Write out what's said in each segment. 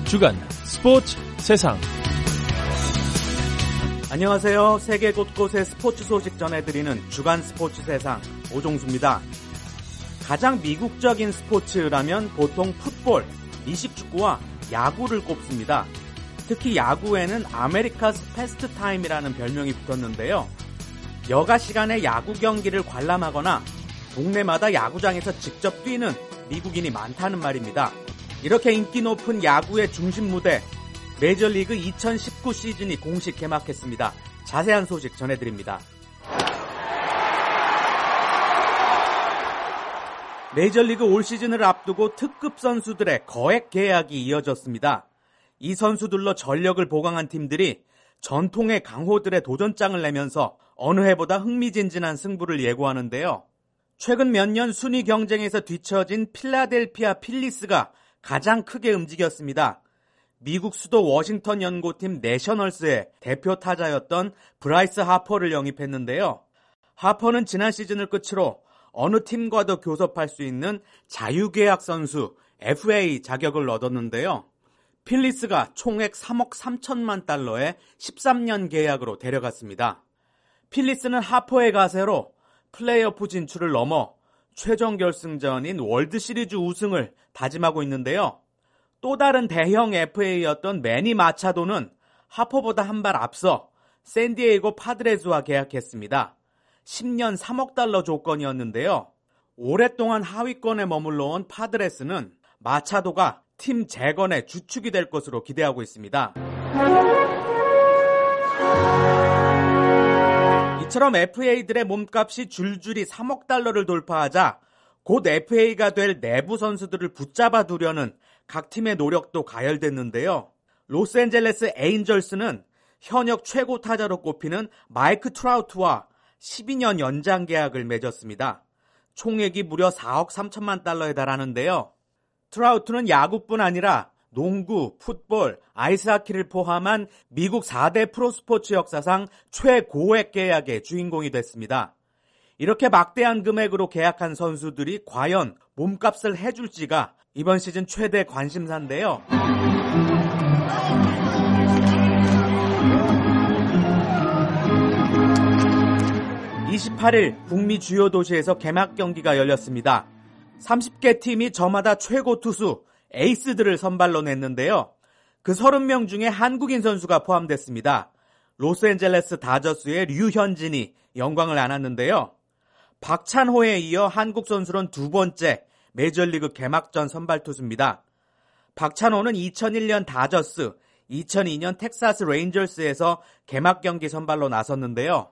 주간 스포츠 세상. 안녕하세요. 세계 곳곳의 스포츠 소식 전해드리는 주간 스포츠 세상 오종수입니다. 가장 미국적인 스포츠라면 보통 풋볼, 미식축구와 야구를 꼽습니다. 특히 야구에는 아메리카스 패스트 타임이라는 별명이 붙었는데요. 여가 시간에 야구 경기를 관람하거나 동네마다 야구장에서 직접 뛰는 미국인이 많다는 말입니다. 이렇게 인기 높은 야구의 중심 무대, 메이저리그 2019 시즌이 공식 개막했습니다. 자세한 소식 전해드립니다. 메이저리그 올 시즌을 앞두고 특급 선수들의 거액 계약이 이어졌습니다. 이 선수들로 전력을 보강한 팀들이 전통의 강호들의 도전장을 내면서 어느 해보다 흥미진진한 승부를 예고하는데요. 최근 몇 년 순위 경쟁에서 뒤처진 필라델피아 필리스가 가장 크게 움직였습니다. 미국 수도 워싱턴 연고팀 내셔널스의 대표 타자였던 브라이스 하퍼를 영입했는데요. 하퍼는 지난 시즌을 끝으로 어느 팀과도 교섭할 수 있는 자유계약 선수 FA 자격을 얻었는데요. 필리스가 총액 3억 3천만 달러의 13년 계약으로 데려갔습니다. 필리스는 하퍼의 가세로 플레이오프 진출을 넘어 최종 결승전인 월드시리즈 우승을 다짐하고 있는데요. 또 다른 대형 FA였던 매니 마차도는 하퍼보다 한 발 앞서 샌디에이고 파드레스와 계약했습니다. 10년 3억 달러 조건이었는데요. 오랫동안 하위권에 머물러 온 파드레스는 마차도가 팀 재건의 주축이 될 것으로 기대하고 있습니다. 이처럼 FA들의 몸값이 줄줄이 3억 달러를 돌파하자 곧 FA가 될 내부 선수들을 붙잡아 두려는 각 팀의 노력도 가열됐는데요. 로스앤젤레스 에인절스는 현역 최고 타자로 꼽히는 마이크 트라우트와 12년 연장 계약을 맺었습니다. 총액이 무려 4억 3천만 달러에 달하는데요. 트라우트는 야구뿐 아니라 농구, 풋볼, 아이스하키를 포함한 미국 4대 프로스포츠 역사상 최고액 계약의 주인공이 됐습니다. 이렇게 막대한 금액으로 계약한 선수들이 과연 몸값을 해줄지가 이번 시즌 최대 관심사인데요. 28일 북미 주요 도시에서 개막 경기가 열렸습니다. 30개 팀이 저마다 최고 투수, 에이스들을 선발로 냈는데요. 그 30명 중에 한국인 선수가 포함됐습니다. 로스앤젤레스 다저스의 류현진이 영광을 안았는데요. 박찬호에 이어 한국 선수로는 두 번째 메이저리그 개막전 선발 투수입니다. 박찬호는 2001년 다저스, 2002년 텍사스 레인저스에서 개막 경기 선발로 나섰는데요.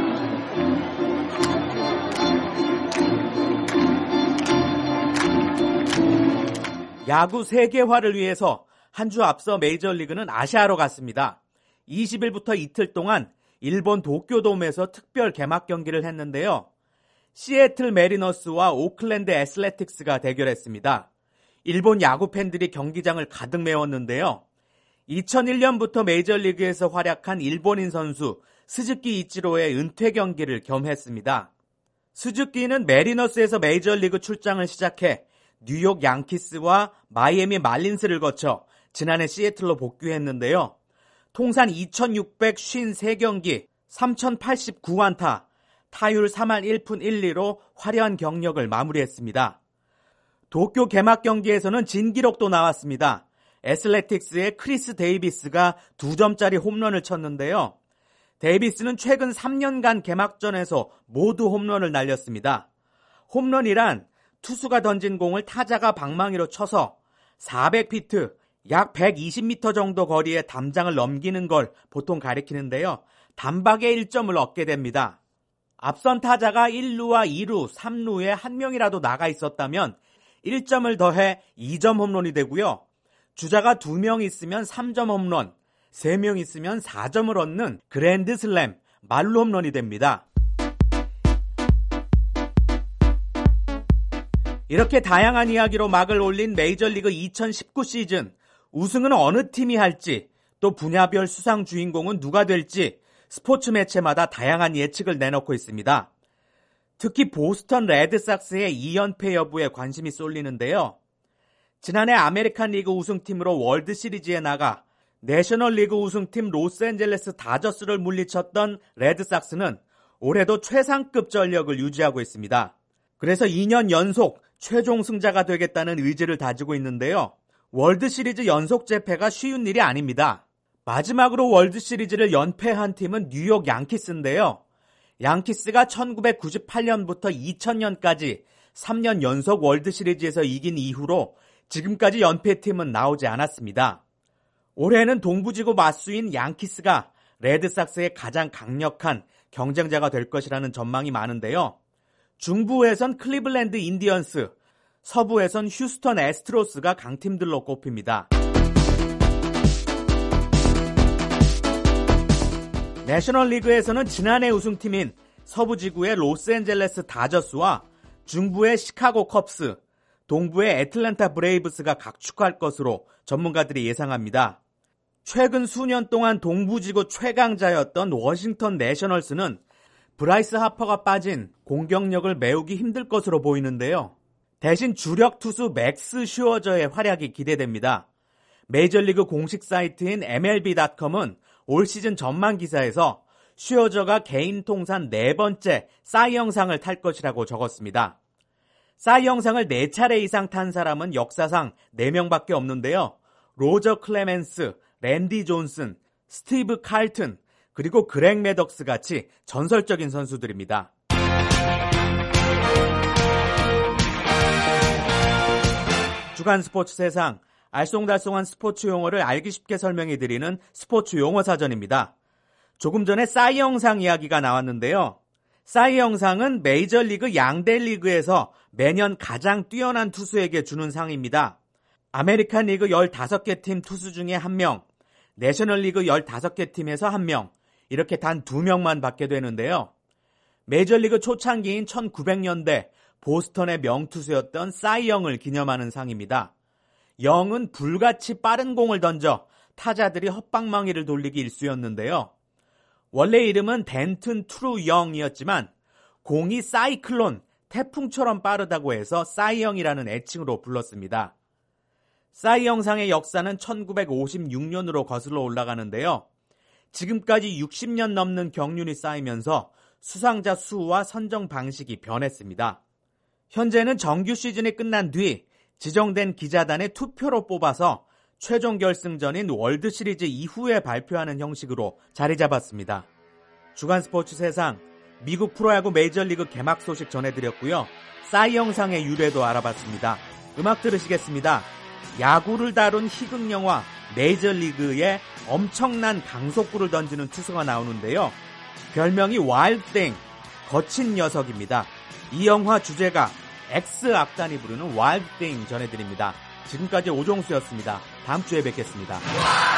야구 세계화를 위해서 한 주 앞서 메이저리그는 아시아로 갔습니다. 20일부터 이틀 동안 일본 도쿄돔에서 특별 개막 경기를 했는데요. 시애틀 메리너스와 오클랜드 애슬레틱스가 대결했습니다. 일본 야구 팬들이 경기장을 가득 메웠는데요. 2001년부터 메이저리그에서 활약한 일본인 선수 스즈키 이치로의 은퇴 경기를 겸했습니다. 스즈키는 메리너스에서 메이저리그 출장을 시작해 뉴욕 양키스와 마이애미 말린스를 거쳐 지난해 시애틀로 복귀했는데요. 통산 2,653경기, 3,089안타, 타율 3할 1푼 1리로 화려한 경력을 마무리했습니다. 도쿄 개막 경기에서는 진기록도 나왔습니다. 애슬레틱스의 크리스 데이비스가 2점짜리 홈런을 쳤는데요. 데이비스는 최근 3년간 개막전에서 모두 홈런을 날렸습니다. 홈런이란 투수가 던진 공을 타자가 방망이로 쳐서 400피트, 약 120m 정도 거리의 담장을 넘기는 걸 보통 가리키는데요. 단박에 1점을 얻게 됩니다. 앞선 타자가 1루와 2루, 3루에 한 명이라도 나가 있었다면 1점을 더해 2점 홈런이 되고요. 주자가 2명 있으면 3점 홈런, 3명 있으면 4점을 얻는 그랜드 슬램, 말루 홈런이 됩니다. 이렇게 다양한 이야기로 막을 올린 메이저리그 2019 시즌, 우승은 어느 팀이 할지, 또 분야별 수상 주인공은 누가 될지 스포츠 매체마다 다양한 예측을 내놓고 있습니다. 특히 보스턴 레드삭스의 2연패 여부에 관심이 쏠리는데요. 지난해 아메리칸 리그 우승팀으로 월드 시리즈에 나가 내셔널 리그 우승팀 로스앤젤레스 다저스를 물리쳤던 레드삭스는 올해도 최상급 전력을 유지하고 있습니다. 그래서 2년 연속 최종 승자가 되겠다는 의지를 다지고 있는데요. 월드 시리즈 연속 재패가 쉬운 일이 아닙니다. 마지막으로 월드 시리즈를 연패한 팀은 뉴욕 양키스인데요. 양키스가 1998년부터 2000년까지 3년 연속 월드 시리즈에서 이긴 이후로 지금까지 연패팀은 나오지 않았습니다. 올해는 동부지구 맞수인 양키스가 레드삭스의 가장 강력한 경쟁자가 될 것이라는 전망이 많은데요. 중부에선 클리블랜드 인디언스, 서부에선 휴스턴 애스트로스가 강팀들로 꼽힙니다. 내셔널리그에서는 지난해 우승팀인 서부지구의 로스앤젤레스 다저스와 중부의 시카고 컵스, 동부의 애틀랜타 브레이브스가 각축할 것으로 전문가들이 예상합니다. 최근 수년 동안 동부지구 최강자였던 워싱턴 내셔널스는 브라이스 하퍼가 빠진 공격력을 메우기 힘들 것으로 보이는데요. 대신 주력 투수 맥스 슈어저의 활약이 기대됩니다. 메이저리그 공식 사이트인 MLB.com은 올 시즌 전망 기사에서 슈어저가 개인 통산 4번째 사이 영상을 탈 것이라고 적었습니다. 사이 영상을 4차례 이상 탄 사람은 역사상 4명밖에 없는데요. 로저 클레멘스, 랜디 존슨, 스티브 칼튼, 그리고 그렉 매덕스 같이 전설적인 선수들입니다. 주간 스포츠 세상, 알쏭달쏭한 스포츠 용어를 알기 쉽게 설명해드리는 스포츠 용어 사전입니다. 조금 전에 사이 영상 이야기가 나왔는데요. 사이 영상은 메이저리그 양대 리그에서 매년 가장 뛰어난 투수에게 주는 상입니다. 아메리칸 리그 15개 팀 투수 중에 1명, 내셔널리그 15개 팀에서 1명, 이렇게 단 2명만 받게 되는데요. 메이저리그 초창기인 1900년대 보스턴의 명투수였던 사이 영을 기념하는 상입니다. 영은 불같이 빠른 공을 던져 타자들이 헛방망이를 돌리기 일쑤였는데요. 원래 이름은 덴튼 트루 영이었지만 공이 사이클론, 태풍처럼 빠르다고 해서 사이 영이라는 애칭으로 불렀습니다. 사이 영상의 역사는 1956년으로 거슬러 올라가는데요. 지금까지 60년 넘는 경륜이 쌓이면서 수상자 수와 선정 방식이 변했습니다. 현재는 정규 시즌이 끝난 뒤 지정된 기자단의 투표로 뽑아서 최종 결승전인 월드 시리즈 이후에 발표하는 형식으로 자리 잡았습니다. 주간 스포츠 세상, 미국 프로야구 메이저리그 개막 소식 전해드렸고요. 사이 영상의 유래도 알아봤습니다. 음악 들으시겠습니다. 야구를 다룬 희극 영화 메이저리그에 엄청난 강속구를 던지는 투수가 나오는데요. 별명이 와일드땡, 거친 녀석입니다. 이 영화 주제가 엑스 악단이 부르는 와일드땡 전해드립니다. 지금까지 오종수였습니다. 다음 주에 뵙겠습니다.